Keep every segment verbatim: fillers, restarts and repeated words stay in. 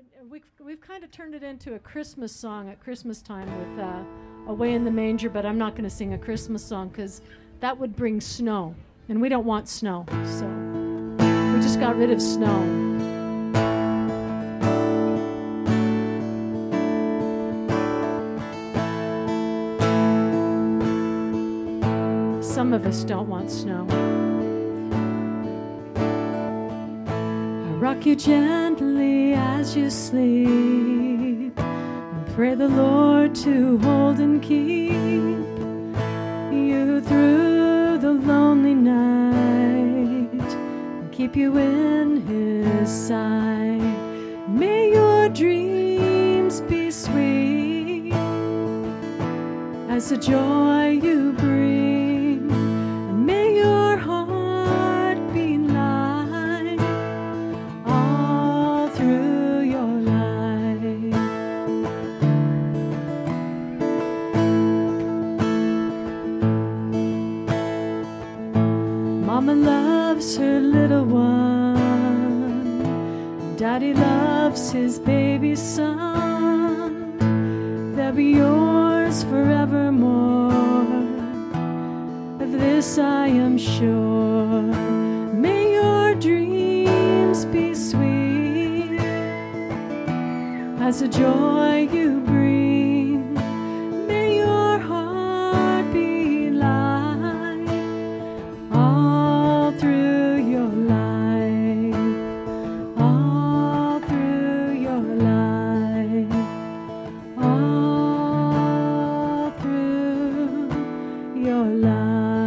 we, we've kind of turned it into a Christmas song at Christmas time with uh, Away in the Manger, but I'm not going to sing a Christmas song because that would bring snow, and we don't want snow, so we just got rid of snow. Some of us don't want snow. I rock you gently as you sleep and pray the Lord to hold and keep you through the lonely night and keep you in His sight. May your dreams be sweet as the joy you bring. May your heart be light all through your life. Mama loves her little one. Daddy loves his baby son. They'll be yours forevermore. Of this I am sure. May your dreams be sweet as the joy you bring. May your heart be light all through your life, all through your life, all through your life.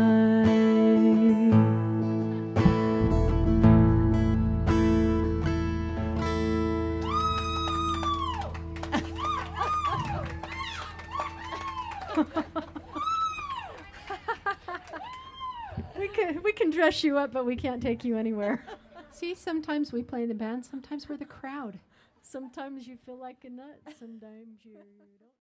we can we can dress you up, but we can't take you anywhere. See, sometimes we play in the band, sometimes we're the crowd. Sometimes you feel like a nut, sometimes you don't.